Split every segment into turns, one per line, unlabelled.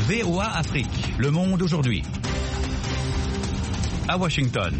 VOA Afrique, le monde aujourd'hui. À Washington.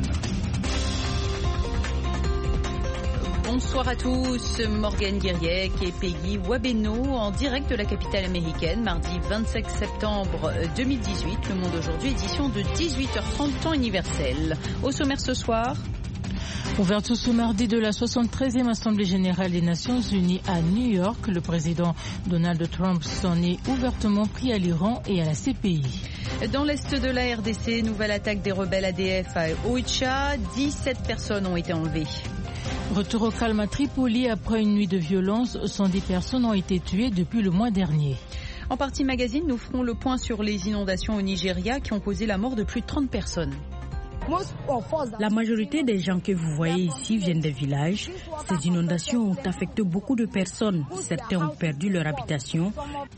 Bonsoir à tous, Morgane Guiriec et Peggy Wabeno en direct de la capitale américaine, mardi 25 septembre 2018. Le monde aujourd'hui, édition de 18h30, temps universel. Au sommaire ce soir...
Ouverture ce mardi de la 73e Assemblée générale des Nations unies à New York, le président Donald Trump s'en est ouvertement pris à l'Iran et à la CPI.
Dans l'est de la RDC, nouvelle attaque des rebelles ADF à Oicha, 17 personnes ont été enlevées.
Retour au calme à Tripoli après une nuit de violence, 110 personnes ont été tuées depuis le mois dernier.
En partie magazine, nous ferons le point sur les inondations au Nigeria qui ont causé la mort de plus de 30 personnes.
La majorité des gens que vous voyez ici viennent des villages. Ces inondations ont affecté beaucoup de personnes. Certains ont perdu leur habitation.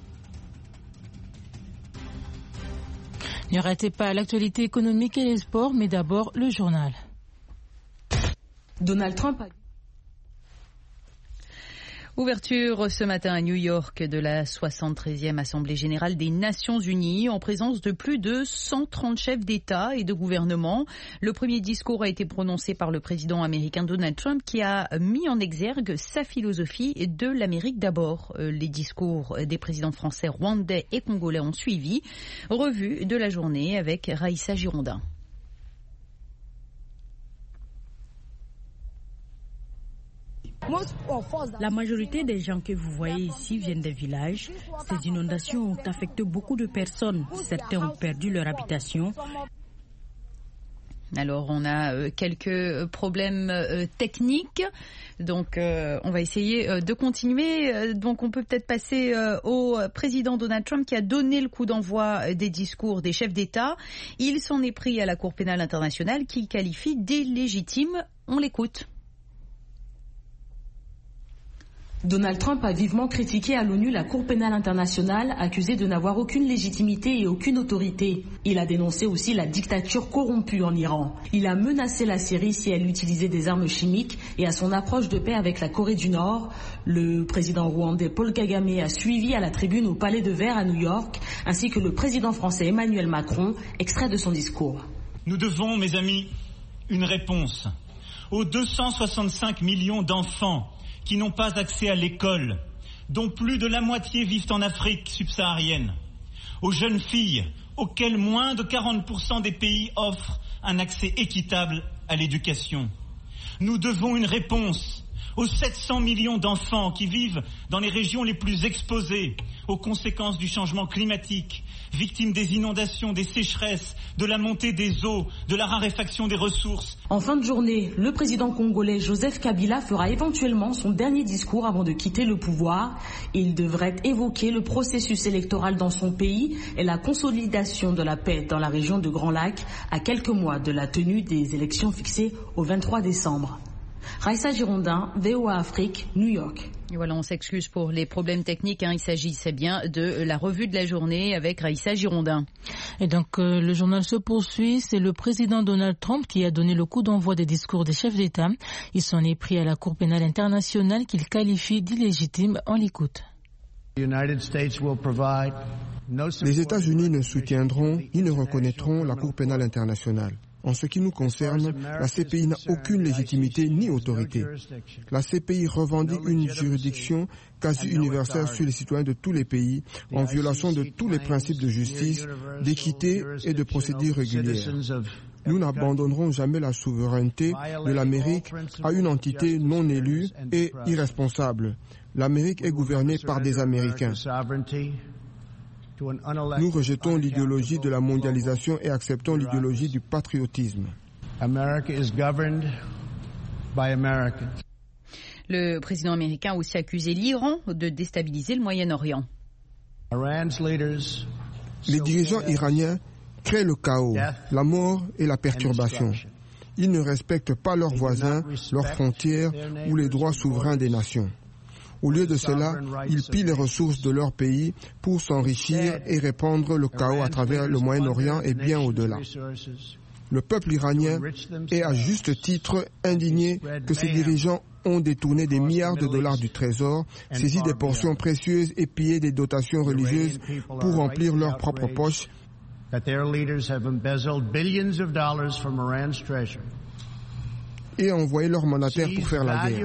Ne ratez pas l'actualité économique et les sports, mais d'abord le journal.
Donald Trump a...
Ouverture ce matin à New York de la 73e Assemblée générale des Nations unies en présence de plus de 130 chefs d'État et de gouvernement. Le premier discours a été prononcé par le président américain Donald Trump qui a mis en exergue sa philosophie de l'Amérique d'abord. Les discours des présidents français, rwandais et congolais ont suivi. Revue de la journée avec Raïssa Girondin.
La majorité des gens que vous voyez ici viennent des villages. Ces inondations ont affecté beaucoup de personnes. Certains ont perdu leur habitation.
Alors on a quelques problèmes techniques, donc on va essayer de continuer. Donc on peut peut-être passer au président Donald Trump qui a donné le coup d'envoi des discours des chefs d'État. Il s'en est pris à la Cour pénale internationale qui qualifie d'illégitime. On l'écoute.
Donald Trump a vivement critiqué à l'ONU la Cour pénale internationale, accusée de n'avoir aucune légitimité et aucune autorité. Il a dénoncé aussi la dictature corrompue en Iran. Il a menacé la Syrie si elle utilisait des armes chimiques et à son approche de paix avec la Corée du Nord. Le président rwandais Paul Kagame a suivi à la tribune au Palais de Verre à New York, ainsi que le président français Emmanuel Macron, extrait de son discours.
Nous devons, mes amis, une réponse aux 265 millions d'enfants qui n'ont pas accès à l'école, dont plus de la moitié vivent en Afrique subsaharienne, aux jeunes filles auxquelles moins de 40% des pays offrent un accès équitable à l'éducation. Nous devons une réponse aux 700 millions d'enfants qui vivent dans les régions les plus exposées aux conséquences du changement climatique, victimes des inondations, des sécheresses, de la montée des eaux, de la raréfaction des ressources.
En fin de journée, le président congolais Joseph Kabila fera éventuellement son dernier discours avant de quitter le pouvoir. Il devrait évoquer le processus électoral dans son pays et la consolidation de la paix dans la région de Grand Lac à quelques mois de la tenue des élections fixées au 23 décembre. Raïssa Girondin, VOA Afrique, New York.
Et voilà, on s'excuse pour les problèmes techniques. Il s'agissait bien de la revue de la journée avec Raïssa Girondin.
Et donc, le journal se poursuit. C'est le président Donald Trump qui a donné le coup d'envoi des discours des chefs d'État. Il s'en est pris à la Cour pénale internationale qu'il qualifie d'illégitime. On l'écoute.
Les États-Unis ne soutiendront ni ne reconnaîtront la Cour pénale internationale. En ce qui nous concerne, la CPI n'a aucune légitimité ni autorité. La CPI revendique une juridiction quasi universelle sur les citoyens de tous les pays, en violation de tous les principes de justice, d'équité et de procédure régulière. Nous n'abandonnerons jamais la souveraineté de l'Amérique à une entité non élue et irresponsable. L'Amérique est gouvernée par des Américains. Nous rejetons l'idéologie de la mondialisation et acceptons l'idéologie du patriotisme.
Le président américain a aussi accusé l'Iran de déstabiliser le Moyen-Orient.
Les dirigeants iraniens créent le chaos, la mort et la perturbation. Ils ne respectent pas leurs voisins, leurs frontières ou les droits souverains des nations. Au lieu de cela, ils pillent les ressources de leur pays pour s'enrichir et répandre le chaos à travers le Moyen-Orient et bien au-delà. Le peuple iranien est à juste titre indigné que ses dirigeants ont détourné des milliards de dollars du trésor, saisi des portions précieuses et pillé des dotations religieuses pour remplir leurs propres poches. Et envoyer leurs mandataires pour faire la guerre.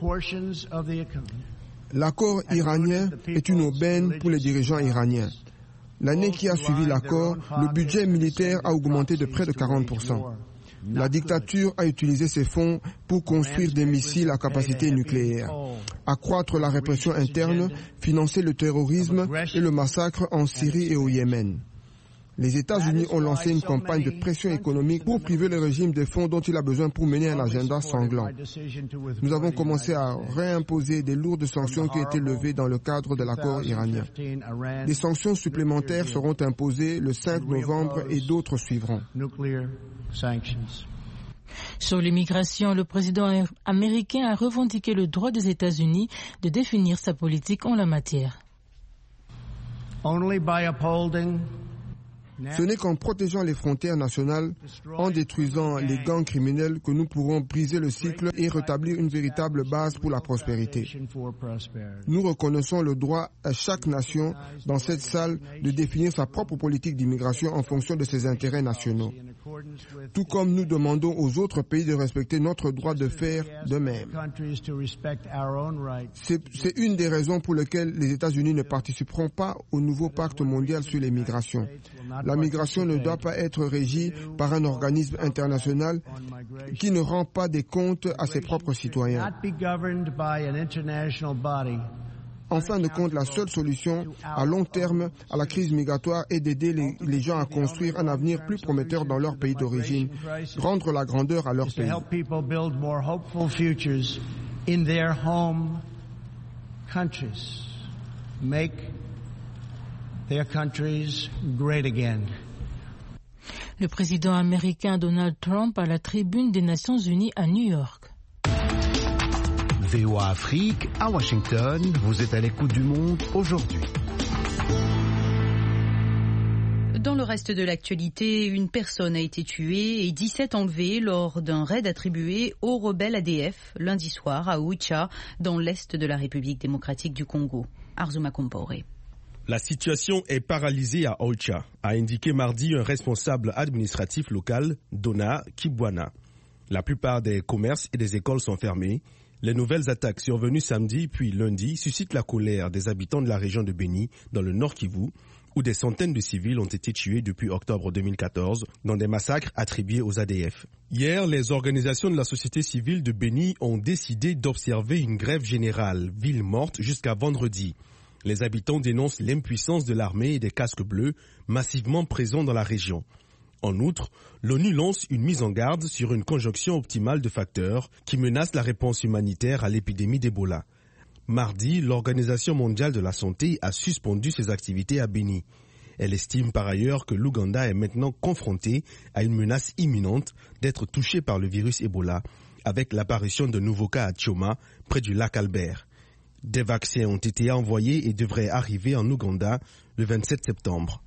L'accord iranien est une aubaine pour les dirigeants iraniens. L'année qui a suivi l'accord, le budget militaire a augmenté de près de 40%. La dictature a utilisé ces fonds pour construire des missiles à capacité nucléaire, accroître la répression interne, financer le terrorisme et le massacre en Syrie et au Yémen. Les États-Unis ont lancé une campagne de pression économique pour priver le régime des fonds dont il a besoin pour mener un agenda sanglant. Nous avons commencé à réimposer des lourdes sanctions qui étaient levées dans le cadre de l'accord iranien. Des sanctions supplémentaires seront imposées le 5 novembre et d'autres suivront.
Sur l'immigration, le président américain a revendiqué le droit des États-Unis de définir sa politique en la matière.
Ce n'est qu'en protégeant les frontières nationales, en détruisant les gangs criminels, que nous pourrons briser le cycle et rétablir une véritable base pour la prospérité. Nous reconnaissons le droit à chaque nation dans cette salle de définir sa propre politique d'immigration en fonction de ses intérêts nationaux. Tout comme nous demandons aux autres pays de respecter notre droit de faire de même. C'est une des raisons pour lesquelles les États-Unis ne participeront pas au nouveau pacte mondial sur les migrations. La migration ne doit pas être régie par un organisme international qui ne rend pas des comptes à ses propres citoyens. En fin de compte, la seule solution à long terme à la crise migratoire est d'aider les gens à construire un avenir plus prometteur dans leur pays d'origine, rendre la grandeur à leur pays.
Le président américain Donald Trump à la tribune des Nations Unies à New York.
VOA Afrique, à Washington, vous êtes à l'écoute du monde aujourd'hui.
Dans le reste de l'actualité, une personne a été tuée et 17 enlevés lors d'un raid attribué aux rebelles ADF lundi soir à Oicha, dans l'est de la République démocratique du Congo. Arzuma Kompore.
La situation est paralysée à Oicha, a indiqué mardi un responsable administratif local, Dona Kibwana. La plupart des commerces et des écoles sont fermés. Les nouvelles attaques survenues samedi puis lundi suscitent la colère des habitants de la région de Beni, dans le Nord Kivu, où des centaines de civils ont été tués depuis octobre 2014 dans des massacres attribués aux ADF. Hier, les organisations de la société civile de Beni ont décidé d'observer une grève générale, ville morte, jusqu'à vendredi. Les habitants dénoncent l'impuissance de l'armée et des casques bleus massivement présents dans la région. En outre, l'ONU lance une mise en garde sur une conjonction optimale de facteurs qui menacent la réponse humanitaire à l'épidémie d'Ebola. Mardi, l'Organisation mondiale de la santé a suspendu ses activités à Beni. Elle estime par ailleurs que l'Ouganda est maintenant confronté à une menace imminente d'être touché par le virus Ebola, avec l'apparition de nouveaux cas à Tchoma, près du lac Albert. Des vaccins ont été envoyés et devraient arriver en Ouganda le 27 septembre.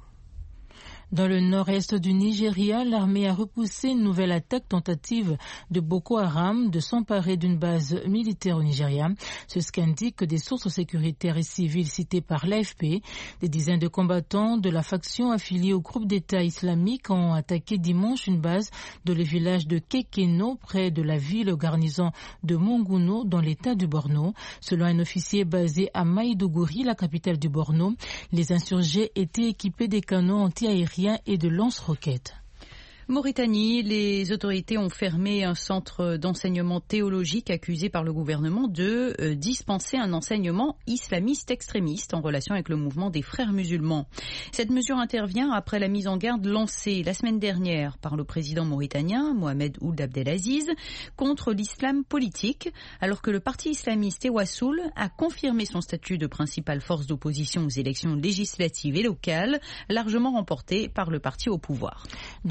Dans le nord-est du Nigeria, l'armée a repoussé une nouvelle attaque tentative de Boko Haram de s'emparer d'une base militaire au Nigeria. C'est ce qu'indiquent des sources sécuritaires et civiles citées par l'AFP. Des dizaines de combattants de la faction affiliée au groupe d'État islamique ont attaqué dimanche une base dans le village de Kekeno, près de la ville garnison de Monguno, dans l'État du Borno. Selon un officier basé à Maïdougouri, la capitale du Borno, les insurgés étaient équipés des canons anti-aériens et de lance-roquettes.
Mauritanie, les autorités ont fermé un centre d'enseignement théologique accusé par le gouvernement de dispenser un enseignement islamiste extrémiste en relation avec le mouvement des frères musulmans. Cette mesure intervient après la mise en garde lancée la semaine dernière par le président mauritanien Mohamed Ould Abdelaziz contre l'islam politique, alors que le parti islamiste Ewassoul a confirmé son statut de principale force d'opposition aux élections législatives et locales, largement remportées par le parti au pouvoir.
Dans le sud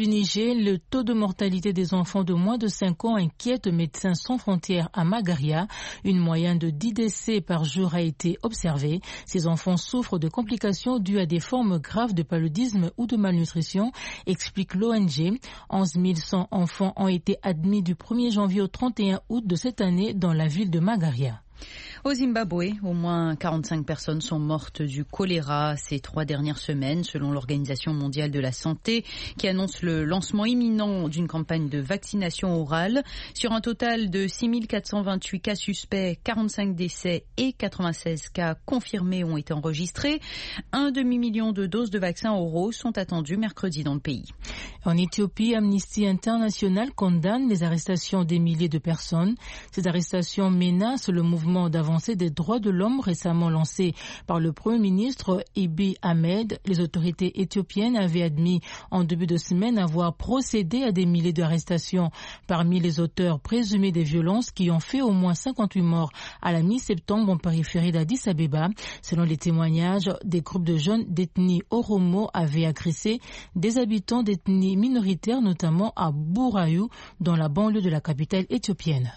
du Niger, le taux de mortalité des enfants de moins de 5 ans inquiète Médecins sans frontières à Magaria. Une moyenne de 10 décès par jour a été observée. Ces enfants souffrent de complications dues à des formes graves de paludisme ou de malnutrition, explique l'ONG. 11 100 enfants ont été admis du 1er janvier au 31 août de cette année dans la ville de Magaria.
Au Zimbabwe, au moins 45 personnes sont mortes du choléra ces 3 dernières semaines, selon l'Organisation mondiale de la santé, qui annonce le lancement imminent d'une campagne de vaccination orale. Sur un total de 6 428 cas suspects, 45 décès et 96 cas confirmés ont été enregistrés. 1 demi-million de doses de vaccins oraux sont attendues mercredi dans le pays.
En Éthiopie, Amnesty International condamne les arrestations des milliers de personnes. Ces arrestations menacent le mouvement d'avancée des droits de l'homme récemment lancé par le Premier ministre Abiy Ahmed. Les autorités éthiopiennes avaient admis en début de semaine avoir procédé à des milliers d'arrestations parmi les auteurs présumés des violences qui ont fait au moins 58 morts à la mi-septembre en périphérie d'Addis Abeba. Selon les témoignages, des groupes de jeunes d'ethnie Oromo avaient agressé des habitants d'ethnie minoritaire, notamment à Bourayu, dans la banlieue de la capitale éthiopienne.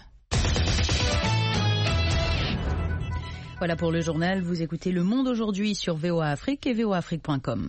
Voilà pour le journal. Vous écoutez Le Monde aujourd'hui sur VOA Afrique et voaafrique.com.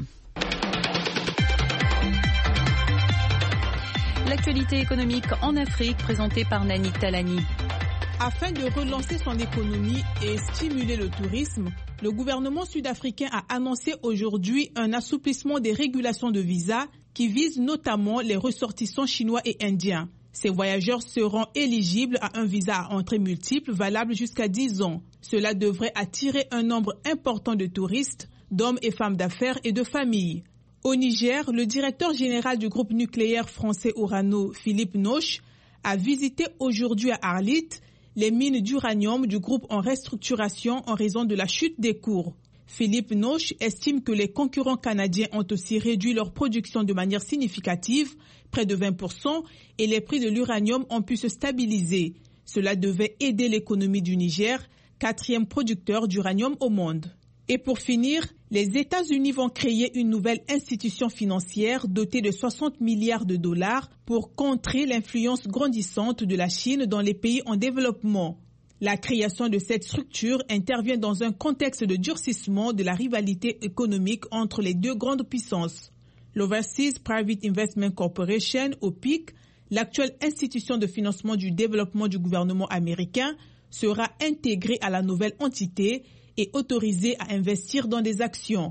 L'actualité économique en Afrique présentée par Nani Talani.
Afin de relancer son économie et stimuler le tourisme, le gouvernement sud-africain a annoncé aujourd'hui un assouplissement des régulations de visa qui vise notamment les ressortissants chinois et indiens. Ces voyageurs seront éligibles à un visa à entrée multiple valable jusqu'à 10 ans. Cela devrait attirer un nombre important de touristes, d'hommes et femmes d'affaires et de familles. Au Niger, le directeur général du groupe nucléaire français Orano, Philippe Noche, a visité aujourd'hui à Arlit les mines d'uranium du groupe en restructuration en raison de la chute des cours. Philippe Noche estime que les concurrents canadiens ont aussi réduit leur production de manière significative, près de 20%, et les prix de l'uranium ont pu se stabiliser. Cela devait aider l'économie du Niger, 4e producteur d'uranium au monde. Et pour finir, les États-Unis vont créer une nouvelle institution financière dotée de 60 milliards de dollars pour contrer l'influence grandissante de la Chine dans les pays en développement. La création de cette structure intervient dans un contexte de durcissement de la rivalité économique entre les deux grandes puissances. L'Overseas Private Investment Corporation, OPIC, l'actuelle institution de financement du développement du gouvernement américain, sera intégrée à la nouvelle entité et autorisée à investir dans des actions.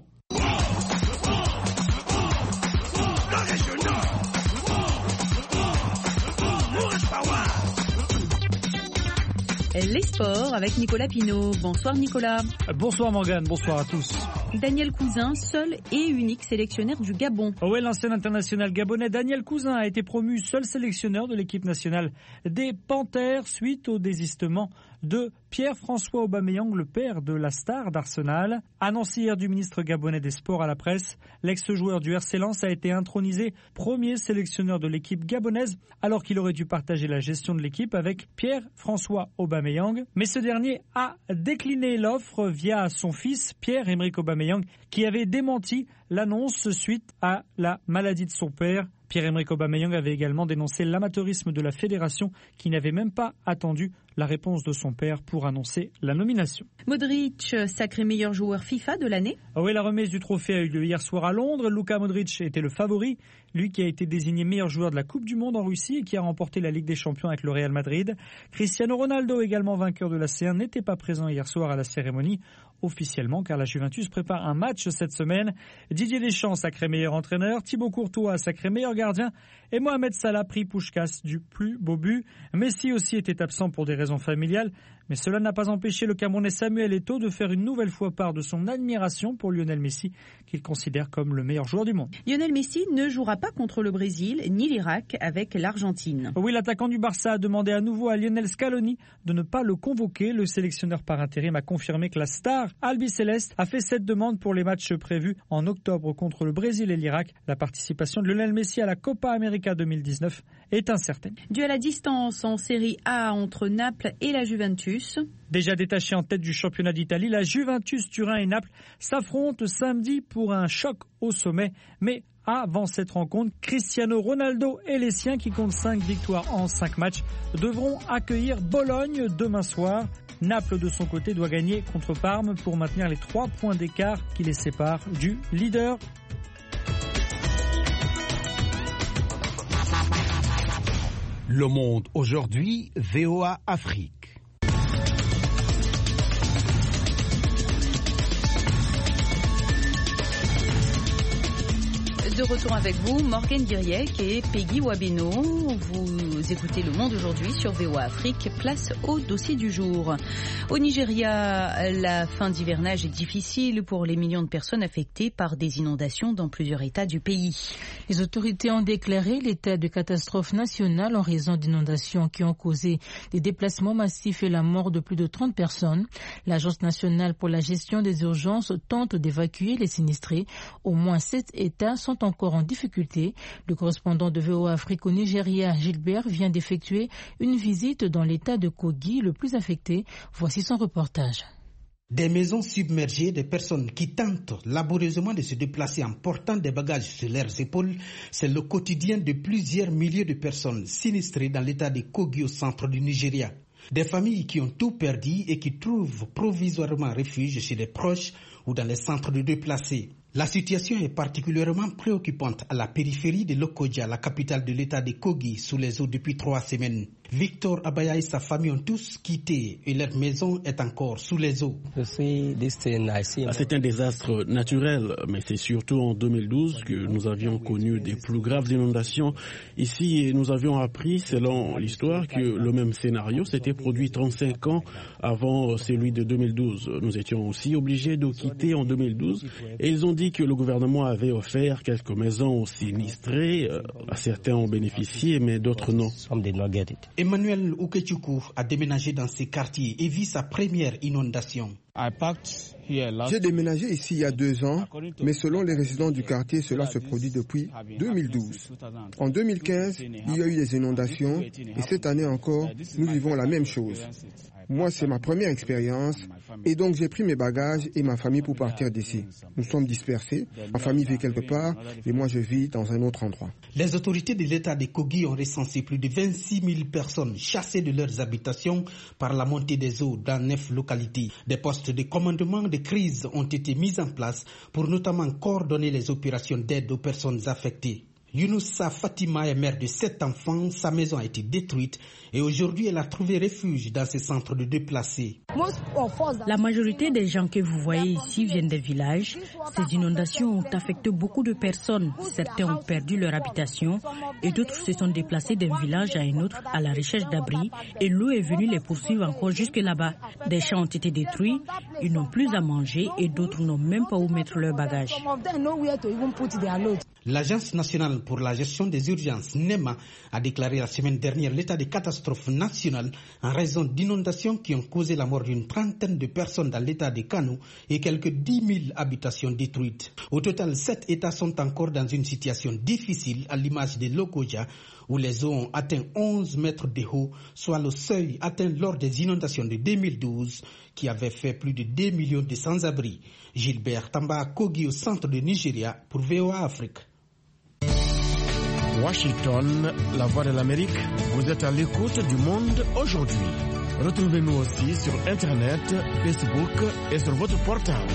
Les sports avec Nicolas Pinault. Bonsoir Nicolas.
Bonsoir Morgane, bonsoir à tous.
Daniel Cousin, seul et unique sélectionneur du Gabon.
Oui, l'ancien international gabonais Daniel Cousin a été promu seul sélectionneur de l'équipe nationale des Panthères suite au désistement de Pierre-François Aubameyang, le père de la star d'Arsenal. Annonce hier du ministre gabonais des Sports à la presse, l'ex-joueur du RC Lens a été intronisé premier sélectionneur de l'équipe gabonaise alors qu'il aurait dû partager la gestion de l'équipe avec Pierre-François Aubameyang. Mais ce dernier a décliné l'offre via son fils Pierre-Emerick Aubameyang qui avait démenti l'annonce suite à la maladie de son père. Pierre-Emerick Aubameyang avait également dénoncé l'amateurisme de la fédération qui n'avait même pas attendu la réponse de son père pour annoncer la nomination.
Modric, sacré meilleur joueur FIFA de l'année.
Oui, la remise du trophée a eu lieu hier soir à Londres. Luka Modric était le favori, lui qui a été désigné meilleur joueur de la Coupe du Monde en Russie et qui a remporté la Ligue des Champions avec le Real Madrid. Cristiano Ronaldo, également vainqueur de la C1, n'était pas présent hier soir à la cérémonie officiellement car la Juventus prépare un match cette semaine. Didier Deschamps, sacré meilleur entraîneur, Thibaut Courtois, sacré meilleur gardien et Mohamed Salah pris Puskás du plus beau but. Messi aussi était absent pour des raisons familiales, mais cela n'a pas empêché le Camerounais Samuel Eto'o de faire une nouvelle fois part de son admiration pour Lionel Messi, qu'il considère comme le meilleur joueur du monde.
Lionel Messi ne jouera pas contre le Brésil ni l'Irak avec l'Argentine.
Oui, l'attaquant du Barça a demandé à nouveau à Lionel Scaloni de ne pas le convoquer. Le sélectionneur par intérim a confirmé que la star Albiceleste a fait cette demande pour les matchs prévus en octobre contre le Brésil et l'Irak. La participation de Lionel Messi à la Copa América 2019 est incertaine.
Duel à distance en Série A entre Naples et la Juventus.
Déjà détachée en tête du championnat d'Italie, la Juventus Turin et Naples s'affrontent samedi pour un choc au sommet. Mais avant cette rencontre. Cristiano Ronaldo et les siens, qui comptent 5 victoires en 5 matchs, devront accueillir Bologne demain soir. Naples, de son côté, doit gagner contre Parme pour maintenir les 3 points d'écart qui les séparent du leader.
Le Monde aujourd'hui, VOA Afrique.
De retour avec vous, Morgane Diriec et Peggy Wabeno. Vous écoutez Le Monde aujourd'hui sur VOA Afrique. Place au dossier du jour. Au Nigeria, la fin d'hivernage est difficile pour les millions de personnes affectées par des inondations dans plusieurs États du pays.
Les autorités ont déclaré l'état de catastrophe nationale en raison d'inondations qui ont causé des déplacements massifs et la mort de plus de 30 personnes. L'Agence nationale pour la gestion des urgences tente d'évacuer les sinistrés. Au moins 7 États sont encore en difficulté. Le correspondant de VOA Afrique au Nigeria, Gilbert, vient d'effectuer une visite dans l'état de Kogi, le plus affecté. Voici son reportage.
Des maisons submergées, des personnes qui tentent laborieusement de se déplacer en portant des bagages sur leurs épaules, c'est le quotidien de plusieurs milliers de personnes sinistrées dans l'état de Kogi au centre du Nigeria. Des familles qui ont tout perdu et qui trouvent provisoirement refuge chez des proches ou dans les centres de déplacés. La situation est particulièrement préoccupante à la périphérie de Lokoja, la capitale de l'état de Kogi, sous les eaux depuis 3 semaines. Victor Abaya et sa famille ont tous quitté et leur maison est encore sous les eaux.
C'est un désastre naturel, mais c'est surtout en 2012 que nous avions connu des plus graves inondations ici et nous avions appris, selon l'histoire, que le même scénario s'était produit 35 ans avant celui de 2012. Nous étions aussi obligés de quitter en 2012 et ils ont dit que le gouvernement avait offert quelques maisons aux sinistrés. Certains ont bénéficié, mais d'autres non.
Emmanuel Ukechukwu a déménagé dans ces quartiers et vit sa première inondation.
J'ai déménagé ici il y a 2 ans, mais selon les résidents du quartier, cela se produit depuis 2012. En 2015, il y a eu des inondations et cette année encore, nous vivons la même chose. Moi, c'est ma première expérience et donc j'ai pris mes bagages et ma famille pour partir d'ici. Nous sommes dispersés, ma famille vit quelque part et moi je vis dans un autre endroit.
Les autorités de l'État de Kogi ont recensé plus de 26 000 personnes chassées de leurs habitations par la montée des eaux dans 9 localités. Des postes de commandement de crise ont été mis en place pour notamment coordonner les opérations d'aide aux personnes affectées. Younoussa Fatima est mère de 7 enfants, sa maison a été détruite et aujourd'hui elle a trouvé refuge dans ces centres de déplacés.
La majorité des gens que vous voyez ici viennent des villages. Ces inondations ont affecté beaucoup de personnes. Certains ont perdu leur habitation et d'autres se sont déplacés d'un village à un autre à la recherche d'abri et l'eau est venue les poursuivre encore jusque là-bas. Des champs ont été détruits, ils n'ont plus à manger et d'autres n'ont même pas où mettre leurs bagages.
L'Agence nationale pour la gestion des urgences, NEMA, a déclaré la semaine dernière l'état de catastrophe nationale en raison d'inondations qui ont causé la mort d'une trentaine de personnes dans l'état de Kano et quelques 10 000 habitations détruites. Au total, 7 États sont encore dans une situation difficile à l'image de Lokoja, où les eaux ont atteint 11 mètres de haut, soit le seuil atteint lors des inondations de 2012 qui avaient fait plus de 2 millions de sans-abri. Gilbert Tamba Kogi au centre de Nigeria pour VOA Afrique.
Washington, la voix de l'Amérique, vous êtes à l'écoute du Monde aujourd'hui. Retrouvez-nous aussi sur Internet, Facebook et sur votre portable.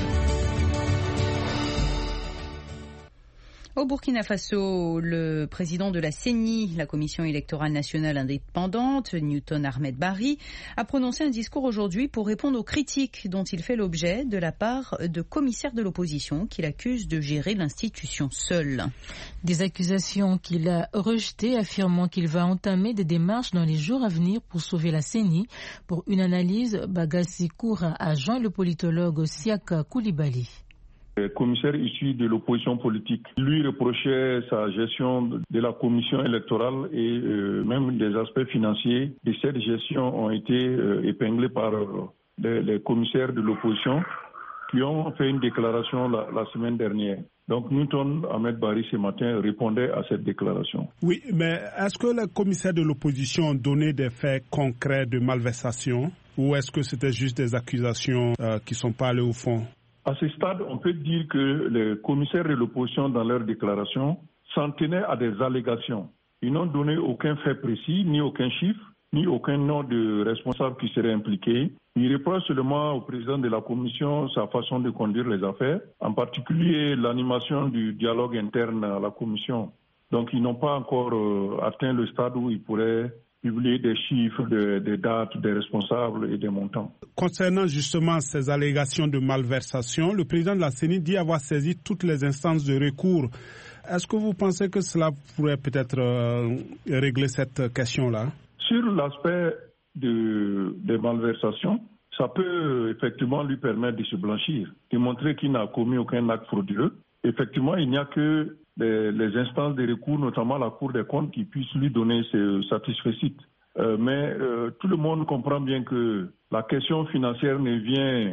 Au Burkina Faso, le président de la CENI, la Commission électorale nationale indépendante, Newton Ahmed Barry, a prononcé un discours aujourd'hui pour répondre aux critiques dont il fait l'objet de la part de commissaires de l'opposition qu'il accuse de gérer l'institution seul.
Des accusations qu'il a rejetées, affirmant qu'il va entamer des démarches dans les jours à venir pour sauver la CENI. Pour une analyse, Bagassi Koura a joint le politologue Siaka Koulibaly.
Le commissaire issu de l'opposition politique lui reprochait sa gestion de la commission électorale et même des aspects financiers de cette gestion ont été épinglés par les commissaires de l'opposition qui ont fait une déclaration la semaine dernière. Donc Newton Ahmed Barry ce matin répondait à cette déclaration.
Oui, mais est-ce que les commissaires de l'opposition ont donné des faits concrets de malversation ou est-ce que c'était juste des accusations qui ne sont pas allées au fond?
À ce stade, on peut dire que les commissaires de l'opposition, dans leur déclaration, s'en tenaient à des allégations. Ils n'ont donné aucun fait précis, ni aucun chiffre, ni aucun nom de responsable qui serait impliqué. Ils reprochent seulement au président de la commission sa façon de conduire les affaires, en particulier l'animation du dialogue interne à la commission. Donc ils n'ont pas encore atteint le stade où ils pourraient publier des chiffres, des dates, des responsables et des montants.
Concernant justement ces allégations de malversation, le président de la CENI dit avoir saisi toutes les instances de recours. Est-ce que vous pensez que cela pourrait peut-être régler cette question-là? Sur l'aspect des malversations, ça peut effectivement lui permettre de se blanchir, de montrer qu'il n'a commis aucun acte frauduleux. Effectivement, il n'y a que les instances de recours, notamment la Cour des comptes, qui puissent lui donner ce satisfecit. Mais tout le monde comprend bien que la question financière ne vient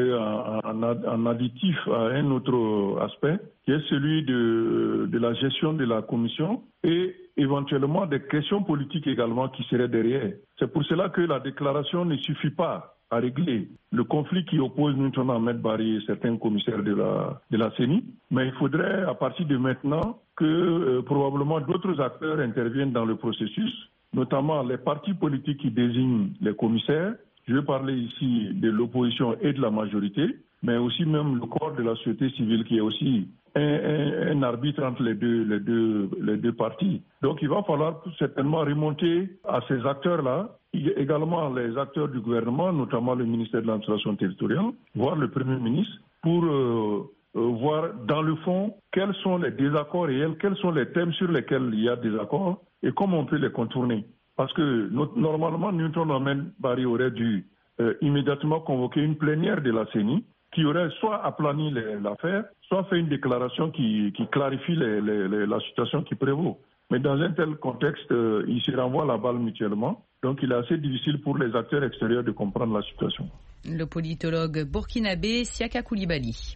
qu'en additif à un autre aspect, qui est celui de la gestion de la commission et éventuellement des questions politiques également qui seraient derrière. C'est pour cela que la déclaration ne suffit pas à régler le conflit qui oppose maintenant Ahmed Barry et certains commissaires de la CENI. Mais il faudrait, à partir de maintenant, que probablement d'autres acteurs interviennent dans le processus, notamment les partis politiques qui désignent les commissaires. Je vais parler ici de l'opposition et de la majorité, mais aussi même le corps de la société civile qui est aussi un arbitre entre les deux parties. Donc il va falloir certainement remonter à ces acteurs-là, également les acteurs du gouvernement, notamment le ministère de l'administration territoriale, voire le Premier ministre, pour voir dans le fond quels sont les désaccords réels, quels sont les thèmes sur lesquels il y a des accords et comment on peut les contourner. Parce que normalement, Newton Ahmed Barry aurait dû immédiatement convoquer une plénière de la CENI qui aurait soit aplani l'affaire, soit fait une déclaration qui clarifie la situation qui prévaut. Mais dans un tel contexte, ils se renvoient la balle mutuellement. Donc il est assez difficile pour les acteurs extérieurs de comprendre la situation.
Le politologue burkinabé Siaka Koulibaly.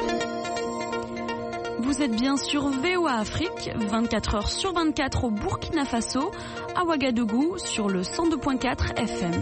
Vous êtes bien sur VOA Afrique, 24 heures sur 24 au Burkina Faso, à Ouagadougou sur le 102.4 FM.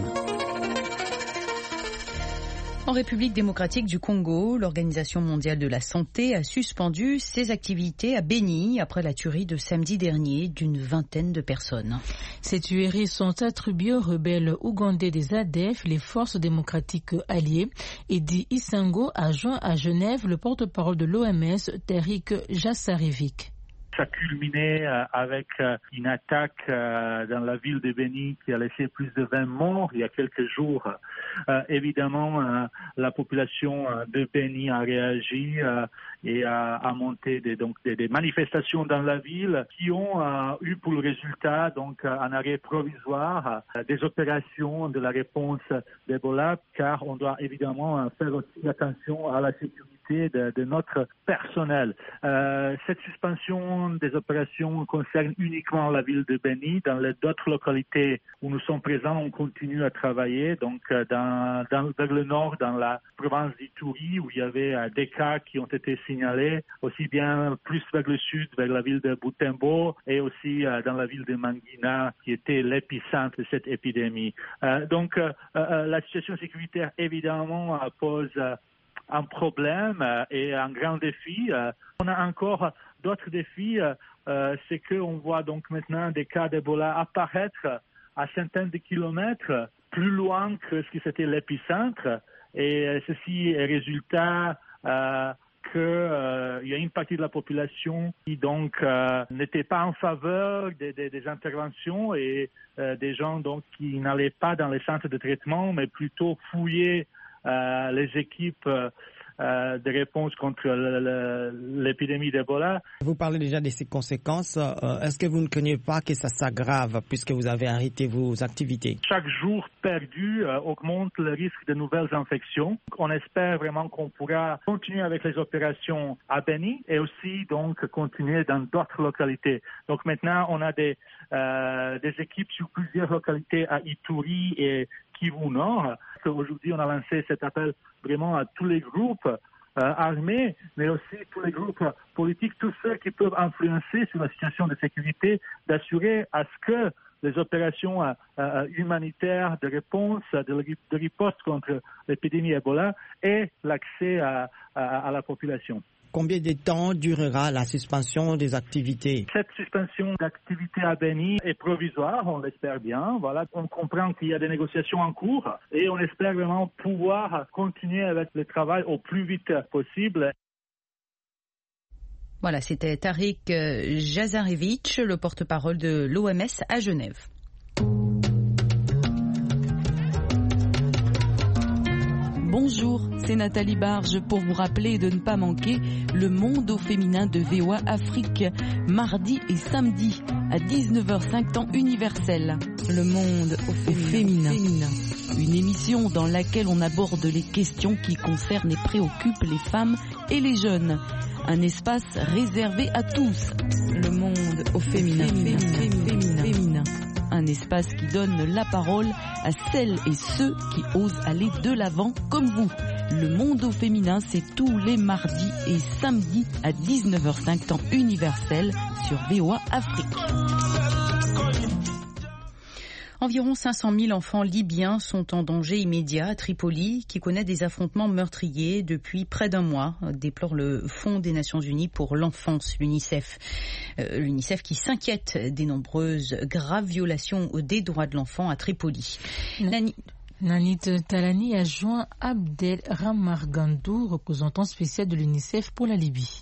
En République démocratique du Congo, l'Organisation mondiale de la santé a suspendu ses activités à Beni après la tuerie de samedi dernier d'une vingtaine de personnes.
Ces tueries sont attribuées aux rebelles ougandais des ADF, les forces démocratiques alliées. Edi Isango a joint à Genève le porte-parole de l'OMS, Tariq Jassarevic.
Ça a culminé avec une attaque dans la ville de Beni qui a laissé plus de 20 morts il y a quelques jours. Évidemment, la population de Beni a réagi et a monté des manifestations dans la ville qui ont eu pour le résultat donc un arrêt provisoire des opérations de la réponse d'Ebola, car on doit évidemment faire aussi attention à la sécurité de notre personnel. Cette suspension des opérations concerne uniquement la ville de Beni. Dans les d'autres localités où nous sommes présents, on continue à travailler. Donc, vers le nord, dans la province d'Ituri, où il y avait des cas qui ont été signalés, aussi bien plus vers le sud, vers la ville de Butembo, et aussi dans la ville de Mangina, qui était l'épicentre de cette épidémie. Donc, la situation sécuritaire, évidemment, pose un problème et un grand défi. On a encore d'autres défis, c'est qu'on voit donc maintenant des cas d'Ebola apparaître à centaines de kilomètres plus loin que ce qui c'était l'épicentre, et ceci est résultat qu'il y a une partie de la population qui donc n'était pas en faveur des interventions et des gens donc qui n'allaient pas dans les centres de traitement mais plutôt fouiller les équipes de réponse contre l'épidémie d'Ebola.
Vous parlez déjà de ces conséquences. Est-ce que vous ne craignez pas que ça s'aggrave puisque vous avez arrêté vos activités?
Chaque jour perdu augmente le risque de nouvelles infections. On espère vraiment qu'on pourra continuer avec les opérations à Beni et aussi donc continuer dans d'autres localités. Donc maintenant, on a des équipes sur plusieurs localités à Ituri et Kivu Nord. Aujourd'hui, on a lancé cet appel vraiment à tous les groupes armés, mais aussi tous les groupes politiques, tous ceux qui peuvent influencer sur la situation de sécurité, d'assurer à ce que les opérations humanitaires de réponse, de riposte contre l'épidémie Ebola et l'accès à la population.
Combien de temps durera la suspension des activités?
Cette suspension d'activités à Beni est provisoire, on l'espère bien. Voilà, on comprend qu'il y a des négociations en cours et on espère vraiment pouvoir continuer avec le travail au plus vite possible.
Voilà, c'était Tariq Jazarevic, le porte-parole de l'OMS à Genève.
Bonjour, c'est Nathalie Barge pour vous rappeler de ne pas manquer le Monde au féminin de VOA Afrique, mardi et samedi à 19h05 temps universel. Le Monde au féminin. Une émission dans laquelle on aborde les questions qui concernent et préoccupent les femmes et les jeunes. Un espace réservé à tous. Le Monde au féminin. Un espace qui donne la parole à celles et ceux qui osent aller de l'avant comme vous. Le Monde au féminin, c'est tous les mardis et samedis à 19h05 temps universel sur VOA Afrique.
Environ 500 000 enfants libyens sont en danger immédiat à Tripoli, qui connaît des affrontements meurtriers depuis près d'un mois, déplore le Fonds des Nations Unies pour l'enfance, l'UNICEF. L'UNICEF qui s'inquiète des nombreuses graves violations des droits de l'enfant à Tripoli.
Nanit Talani a joint Abdel Ramargandou, représentant spécial de l'UNICEF pour la Libye.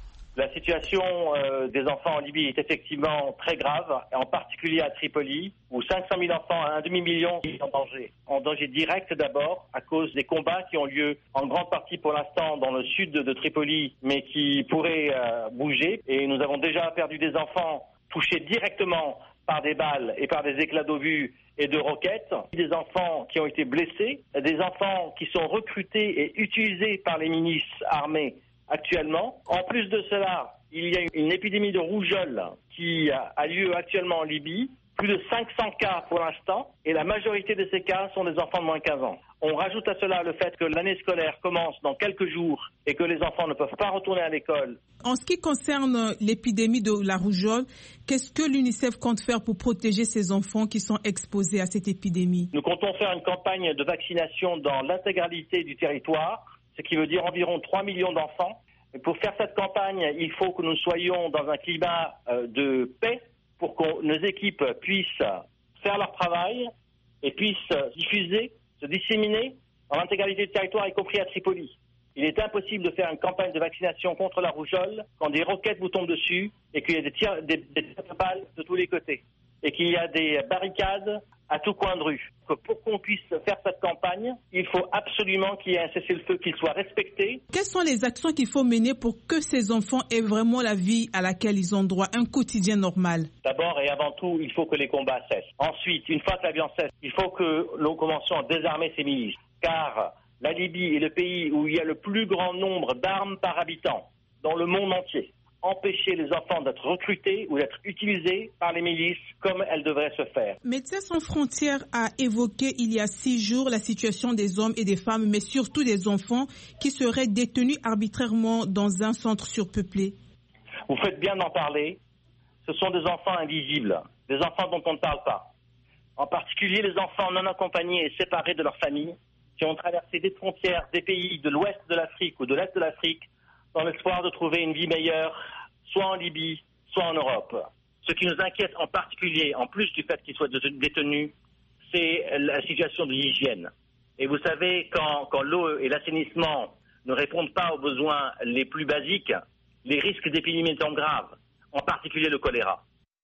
La situation des enfants en Libye est effectivement très grave, en particulier à Tripoli, où 500 000 enfants, un demi-million, sont en danger direct d'abord, à cause des combats qui ont lieu en grande partie pour l'instant dans le sud de Tripoli, mais qui pourraient bouger. Et nous avons déjà perdu des enfants touchés directement par des balles et par des éclats d'obus et de roquettes, des enfants qui ont été blessés, des enfants qui sont recrutés et utilisés par les milices armées actuellement. En plus de cela, il y a une épidémie de rougeole qui a lieu actuellement en Libye. Plus de 500 cas pour l'instant, et la majorité de ces cas sont des enfants de moins de 15 ans. On rajoute à cela le fait que l'année scolaire commence dans quelques jours et que les enfants ne peuvent pas retourner à l'école.
En ce qui concerne l'épidémie de la rougeole, qu'est-ce que l'UNICEF compte faire pour protéger ces enfants qui sont exposés à cette épidémie?
Nous comptons faire une campagne de vaccination dans l'intégralité du territoire, ce qui veut dire environ 3 millions d'enfants. Et pour faire cette campagne, il faut que nous soyons dans un climat de paix pour que nos équipes puissent faire leur travail et puissent diffuser, se disséminer dans l'intégralité du territoire, y compris à Tripoli. Il est impossible de faire une campagne de vaccination contre la rougeole quand des roquettes vous tombent dessus et qu'il y a des tirs de balles de tous les côtés et qu'il y a des barricades à tout coin de rue. Pour qu'on puisse faire cette campagne, il faut absolument qu'il y ait un cessez-le-feu, qu'il soit respecté.
Quelles sont les actions qu'il faut mener pour que ces enfants aient vraiment la vie à laquelle ils ont droit, un quotidien normal?
D'abord et avant tout, il faut que les combats cessent. Ensuite, une fois que la violence cesse, il faut que nous commencions à désarmer ces milices. Car la Libye est le pays où il y a le plus grand nombre d'armes par habitant dans le monde entier. Empêcher les enfants d'être recrutés ou d'être utilisés par les milices comme elles devraient se faire.
Médecins sans frontières a évoqué il y a 6 jours la situation des hommes et des femmes, mais surtout des enfants qui seraient détenus arbitrairement dans un centre surpeuplé.
Vous faites bien d'en parler. Ce sont des enfants invisibles, des enfants dont on ne parle pas. En particulier les enfants non accompagnés et séparés de leur famille qui ont traversé des frontières des pays de l'ouest de l'Afrique ou de l'est de l'Afrique dans l'espoir de trouver une vie meilleure, soit en Libye, soit en Europe. Ce qui nous inquiète en particulier, en plus du fait qu'ils soient détenus, c'est la situation de l'hygiène. Et vous savez, quand l'eau et l'assainissement ne répondent pas aux besoins les plus basiques, les risques d'épidémie sont graves, en particulier le choléra.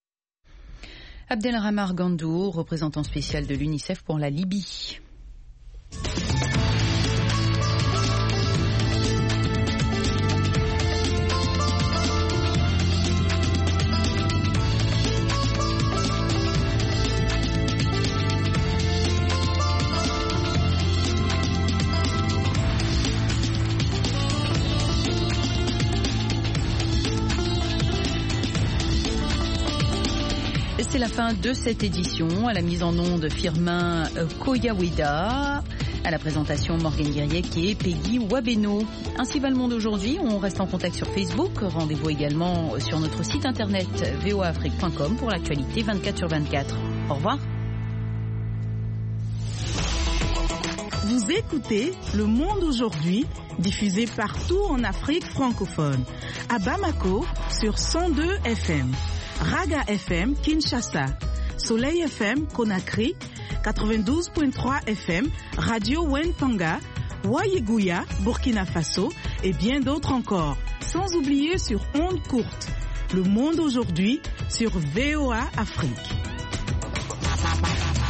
Abdelrahman Gandou, représentant spécial de l'UNICEF pour la Libye. C'est la fin de cette édition. À la mise en onde, Firmin Koyaweda. À la présentation, Morgane Guerrier et Peggy Wabeno. Ainsi va le monde aujourd'hui. On reste en contact sur Facebook. Rendez-vous également sur notre site internet voaafrique.com pour l'actualité 24/24. Au revoir.
Vous écoutez Le Monde aujourd'hui, diffusé partout en Afrique francophone. À Bamako, sur 102 FM. Raga FM, Kinshasa. Soleil FM, Conakry. 92.3 FM, Radio Wentanga. Wayeguya, Burkina Faso. Et bien d'autres encore. Sans oublier sur ondes courtes. Le Monde aujourd'hui, sur VOA Afrique.